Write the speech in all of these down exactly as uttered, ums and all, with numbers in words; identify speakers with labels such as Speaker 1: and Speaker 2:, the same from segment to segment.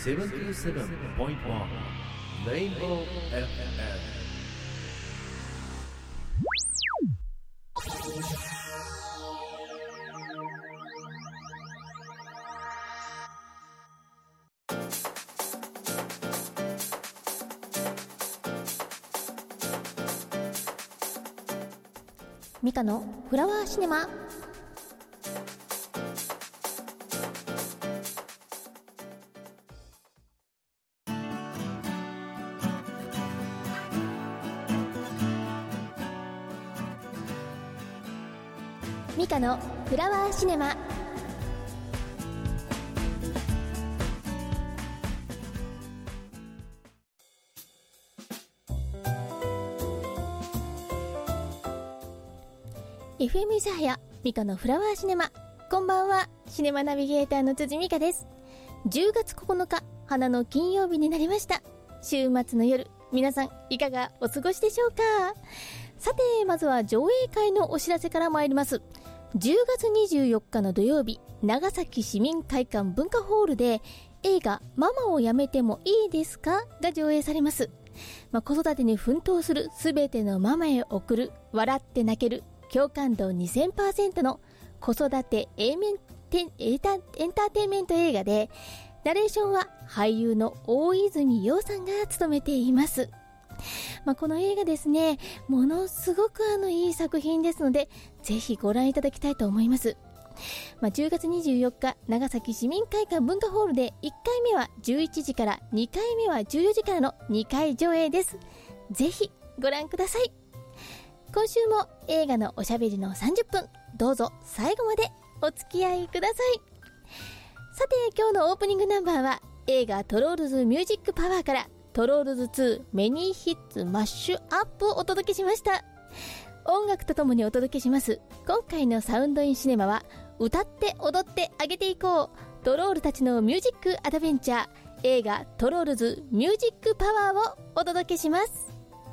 Speaker 1: セブンティーセブンポイントワン レインボー エフエム。
Speaker 2: ミカのフラワーシネマ。ミカのフラワーシネマ。エフエム 諫早ミカのフラワーシネマ。こんばんは、シネマナビゲーターの辻美香です。じゅうがつここのか、花の金曜日になりました。週末の夜、皆さんいかがお過ごしでしょうか。さて、まずは上映会のお知らせから参ります。じゅうがつにじゅうよっかの土曜日、長崎市民会館文化ホールで映画ママをやめてもいいですかが上映されます。まあ、子育てに奮闘するすべてのママへ送る笑って泣ける共感度 にせんパーセント の子育てエンターテインメント映画で、ナレーションは俳優の大泉洋さんが務めています。まあ、この映画ですね、ものすごくあのいい作品ですので、ぜひご覧いただきたいと思います。まあ、じゅうがつにじゅうよっか、長崎市民会館文化ホールでいっかいめはじゅういちじから、にかいめはじゅうよじからのにかい上映です。ぜひご覧ください。今週も映画のおしゃべりのさんじゅっぷん、どうぞ最後までお付き合いください。さて、今日のオープニングナンバーは映画トロールズミュージックパワーからトロールズツーメニーヒッツマッシュアップをお届けしました。音楽とともにお届けします今回のサウンドインシネマは、歌って踊ってあげていこう、トロールたちのミュージックアドベンチャー、映画トロールズミュージックパワーをお届けします。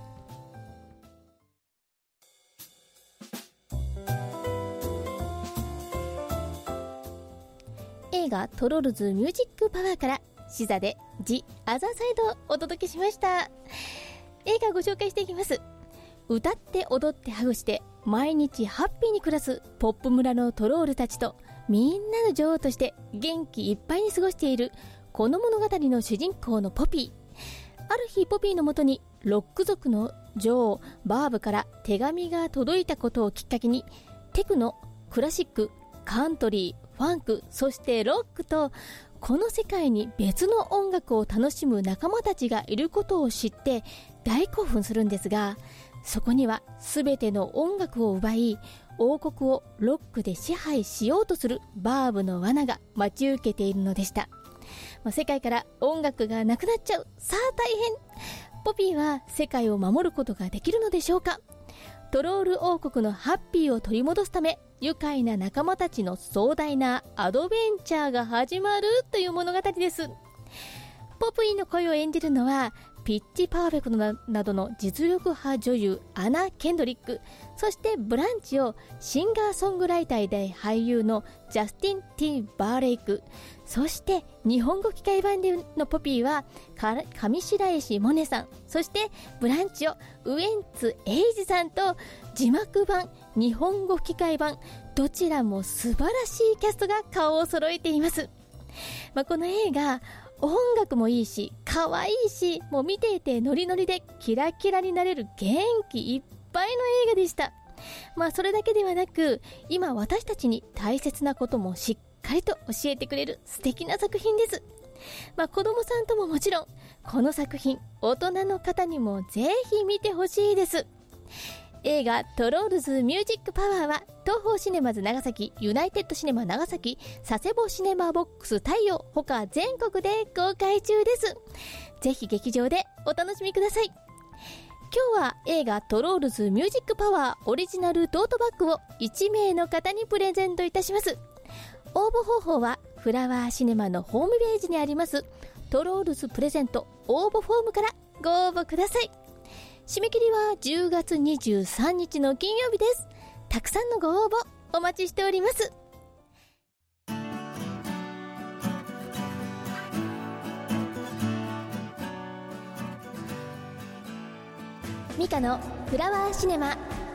Speaker 2: 映画トロールズミュージックパワーからシザでジ・アザーサイドをお届けしました。映画をご紹介していきます。歌って踊ってハグして毎日ハッピーに暮らすポップ村のトロールたちと、みんなの女王として元気いっぱいに過ごしているこの物語の主人公のポピー。ある日、ポピーのもとにロック族の女王バーブから手紙が届いたことをきっかけに、テクノ、クラシック、カントリー、ファンク、そしてロックと、この世界に別の音楽を楽しむ仲間たちがいることを知って大興奮するんですが、そこには全ての音楽を奪い、王国をロックで支配しようとするバーブの罠が待ち受けているのでした。まあ、世界から音楽がなくなっちゃう。さあ大変。ポピーは世界を守ることができるのでしょうか。トロール王国のハッピーを取り戻すため、愉快な仲間たちの壮大なアドベンチャーが始まるという物語です。ポピーの声を演じるのはピッチパーフェクト な, などの実力派女優アナ・ケンドリック、そしてブランチをシンガーソングライターで俳優のジャスティン・ティ・バーレイク、そして日本語吹き替え版でのポピーは上白石萌音さん、そしてブランチをウエンツ瑛士さんと、字幕版日本語吹き替え版どちらも素晴らしいキャストが顔を揃えています。まあ、この映画音楽もいいし可愛いし、もう見ていてノリノリでキラキラになれる元気いっぱいの映画でした。まあそれだけではなく、今私たちに大切なこともしっかりと教えてくれる素敵な作品です。まあ子供さんとももちろん、この作品大人の方にもぜひ見てほしいです。映画トロールズミュージックパワーは東宝シネマズ長崎、ユナイテッドシネマ長崎、佐世保シネマボックス太陽他全国で公開中です。ぜひ劇場でお楽しみください。今日は映画トロールズミュージックパワーオリジナルトートバッグをいちめいの方にプレゼントいたします。応募方法はフラワーシネマのホームページにありますトロールズプレゼント応募フォームからご応募ください。締め切りはじゅうがつにじゅうさんにちの金曜日です。たくさんのご応募お待ちしております。 ミカのフラワーシネマ。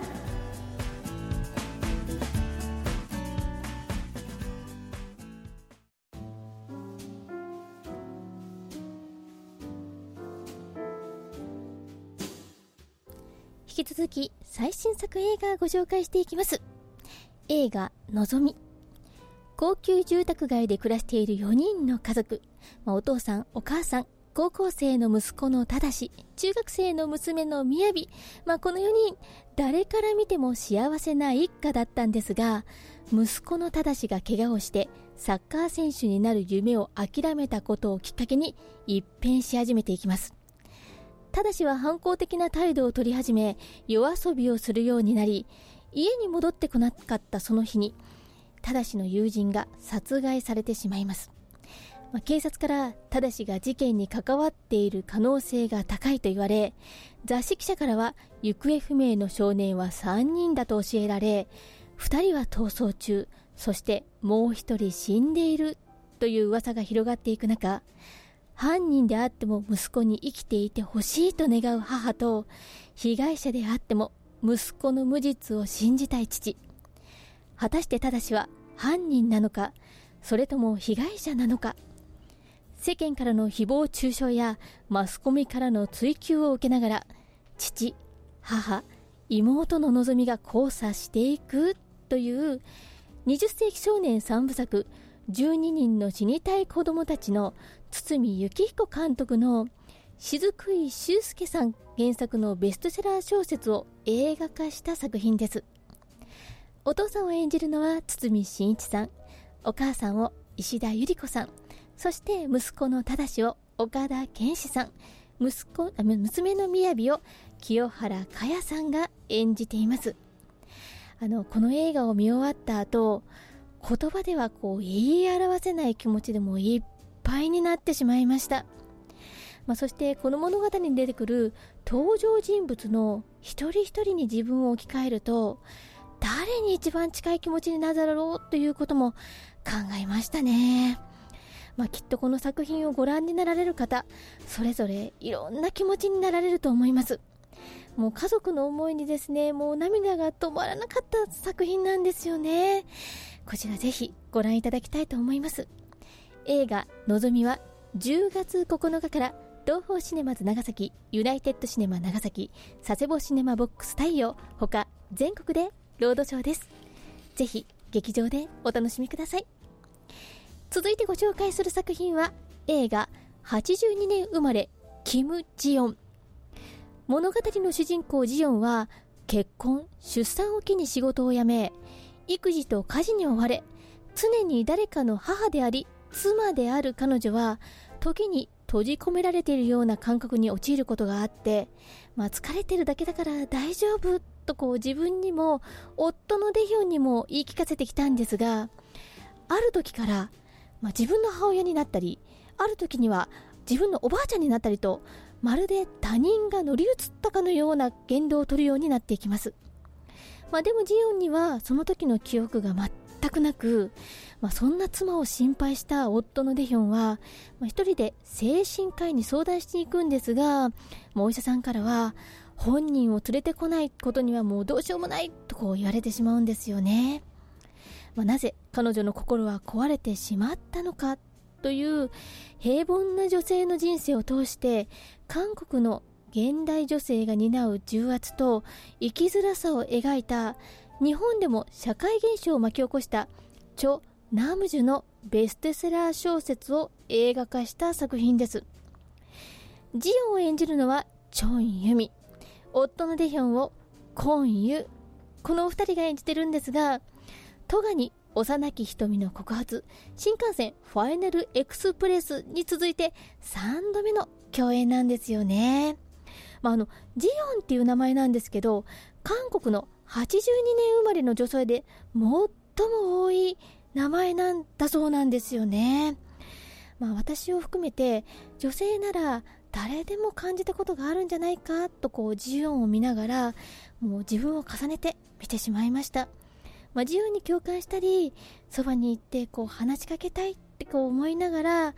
Speaker 2: 引き続き最新作映画をご紹介していきます。映画のぞみ。高級住宅街で暮らしているよにんの家族、まあ、お父さんお母さん、高校生の息子のただし、中学生の娘のみやび、まあ、このよにん誰から見ても幸せな一家だったんですが、息子のただしが怪我をしてサッカー選手になる夢を諦めたことをきっかけに一変し始めていきます。ただしは反抗的な態度を取り始め、夜遊びをするようになり、家に戻ってこなかったその日にただしの友人が殺害されてしまいます。まあ、警察からただしが事件に関わっている可能性が高いと言われ、雑誌記者からは行方不明の少年はさんにんだと教えられ、ふたりは逃走中、そしてもうひとり死んでいるという噂が広がっていく中、犯人であっても息子に生きていてほしいと願う母と、被害者であっても息子の無実を信じたい父。果たしてただしは犯人なのか、それとも被害者なのか。世間からの誹謗中傷やマスコミからの追及を受けながら、父、母、妹の望みが交差していくというにじゅっせいき少年さんぶさく、じゅうににんの死にたい子供たちの堤幸彦監督の雫井修介さん原作のベストセラー小説を映画化した作品です。お父さんを演じるのは堤真一さん、お母さんを石田ゆり子さん、そして息子のただしを岡田健志さん、息子娘のみやびを清原果耶さんが演じています。あのこの映画を見終わった後、言葉ではこう言い表せない気持ちでもいっぱいになってしまいました。まあ、そしてこの物語に出てくる登場人物の一人一人に自分を置き換えると、誰に一番近い気持ちになるだろうということも考えましたね。まあ、きっとこの作品をご覧になられる方、それぞれいろんな気持ちになられると思います。もう家族の思いにですね、もう涙が止まらなかった作品なんですよね。こちらぜひご覧いただきたいと思います。映画のぞみはじゅうがつここのかから東宝シネマズ長崎、ユナイテッドシネマ長崎、佐世保シネマボックス太陽他全国でロードショーです。ぜひ劇場でお楽しみください。続いてご紹介する作品は映画はちじゅうにねん生まれキム・ジヨン。物語の主人公ジヨンは結婚出産を機に仕事を辞め、育児と家事に追われ、常に誰かの母であり妻である彼女は時に閉じ込められているような感覚に陥ることがあって、まあ、疲れてるだけだから大丈夫とこう自分にも夫のデヒョンにも言い聞かせてきたんですが、ある時から、まあ、自分の母親になったり、ある時には自分のおばあちゃんになったりと、まるで他人が乗り移ったかのような言動を取るようになっていきます。まあ、でもジヨンにはその時の記憶が全くなく、まあ、そんな妻を心配した夫のデヒョンは、まあ、一人で精神科医に相談していくんですが、もうお医者さんからは本人を連れてこないことにはもうどうしようもないとこう言われてしまうんですよね。まあ、なぜ彼女の心は壊れてしまったのかという平凡な女性の人生を通して、韓国の現代女性が担う重圧と生きづらさを描いた、日本でも社会現象を巻き起こしたチョ・ナムジュのベストセラー小説を映画化した作品です。ジヨンを演じるのはチョン・ユミ、夫のデヒョンをコン・ユ、このお二人が演じてるんですが、トガに幼き瞳の告発、新幹線ファイナルエクスプレスに続いてさんどめの共演なんですよね。まあ、あのジヨンっていう名前なんですけど、韓国のはちじゅうにねん生まれの女性で最も多い名前なんだそうなんですよね。まあ、私を含めて女性なら誰でも感じたことがあるんじゃないかとこうジヨンを見ながら、もう自分を重ねて見てしまいました。まあ、ジヨンに共感したり、そばに行ってこう話しかけたいってこう思いながら、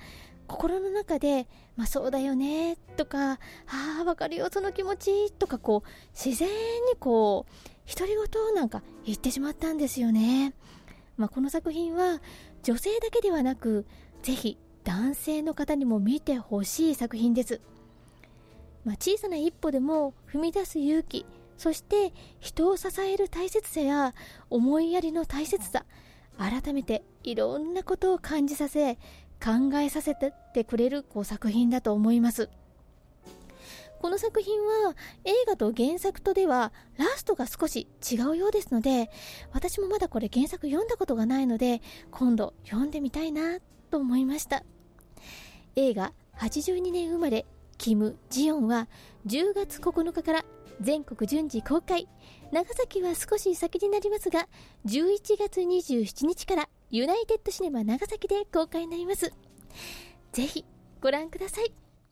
Speaker 2: 心の中で、まあそうだよねとか、ああわかるよその気持ちとか、こう自然にこう独り言なんか言ってしまったんですよね。まあこの作品は女性だけではなく、ぜひ男性の方にも見てほしい作品です。まあ、小さな一歩でも踏み出す勇気、そして人を支える大切さや思いやりの大切さ、改めていろんなことを感じさせ、考えさせてくれるこう作品だと思います。この作品は映画と原作とではラストが少し違うようですので、私もまだこれ原作読んだことがないので、今度読んでみたいなと思いました。映画はちじゅうにねん生まれキム・ジヨンはじゅうがつここのかから全国順次公開。長崎は少し先になりますが、じゅういちがつにじゅうしちにちからユナイテッドシネマ長崎で公開になります。ぜひご覧ください。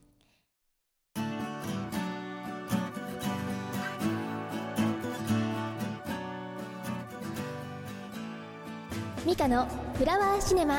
Speaker 2: ミカのフラワーシネマ。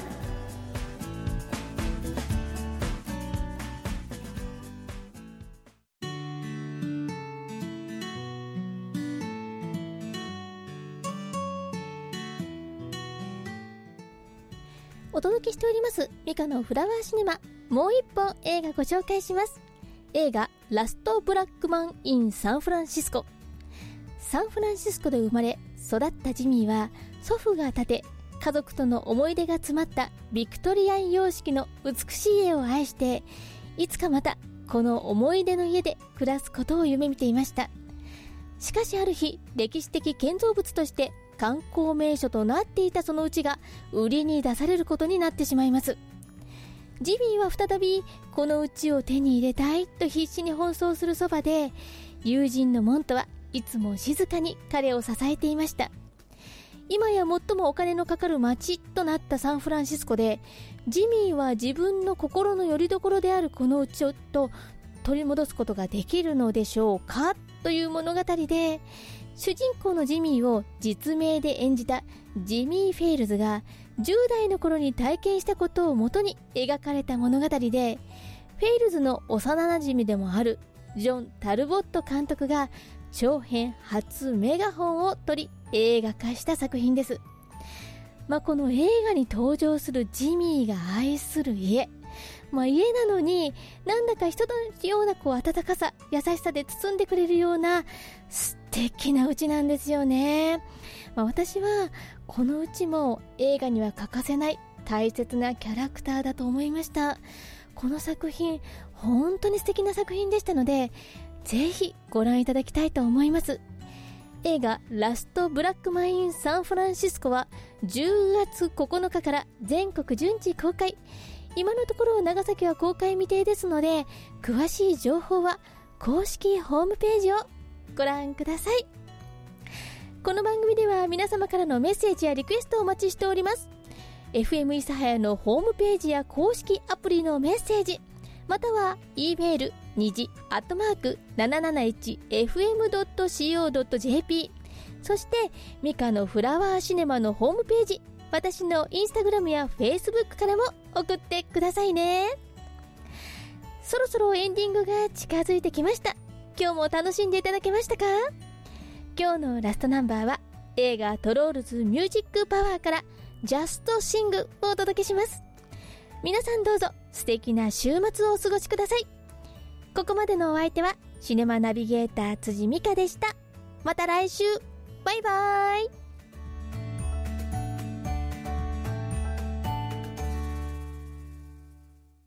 Speaker 2: お届けしておりますミカのフラワーシネマ。もう一本映画ご紹介します。映画ラストブラックマン in サンフランシスコ。サンフランシスコで生まれ育ったジミーは、祖父が建て家族との思い出が詰まったビクトリアン様式の美しい家を愛して、いつかまたこの思い出の家で暮らすことを夢見ていました。しかしある日、歴史的建造物として観光名所となっていたその家が売りに出されることになってしまいます。ジミーは再びこの家を手に入れたいと必死に奔走するそばで、友人のモントはいつも静かに彼を支えていました。今や最もお金のかかる街となったサンフランシスコで、ジミーは自分の心の拠り所であるこの家をと取り戻すことができるのでしょうかという物語で、主人公のジミーを実名で演じたジミー・フェイルズがじゅう代の頃に体験したことをもとに描かれた物語で、フェイルズの幼なじみでもあるジョン・タルボット監督が長編初メガホンを取り映画化した作品です。まあ、この映画に登場するジミーが愛する家、まあ、家なのになんだか人のようなこう温かさ、優しさで包んでくれるような素敵な家なんですよね。まあ、私はこの家も映画には欠かせない大切なキャラクターだと思いました。この作品本当に素敵な作品でしたので、ぜひご覧いただきたいと思います。映画ラストブラックマン in サンフランシスコはじゅうがつここのかから全国順次公開。今のところ長崎は公開未定ですので、詳しい情報は公式ホームページをご覧ください。この番組では皆様からのメッセージやリクエストをお待ちしております。 エフエム 諫早のホームページや公式アプリのメッセージ、または E メールにじアットマーク なななないちエフエムドットシーオードットジェーピー、 そしてミカのフラワーシネマのホームページ、私のインスタグラムやフェイスブックからも送ってくださいね。そろそろエンディングが近づいてきました。今日も楽しんでいただけましたか？今日のラストナンバーは映画トロールズミュージックパワーからジャストシングをお届けします。皆さんどうぞ素敵な週末をお過ごしください。ここまでのお相手はシネマナビゲーター辻美香でした。また来週、バイバーイ。